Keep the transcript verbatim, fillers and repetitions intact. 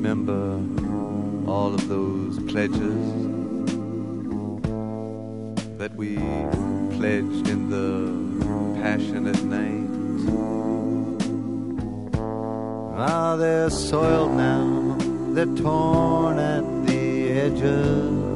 remember all of those pledges that we pledged in the passionate names. Ah, they're soiled now, they're torn at the edges.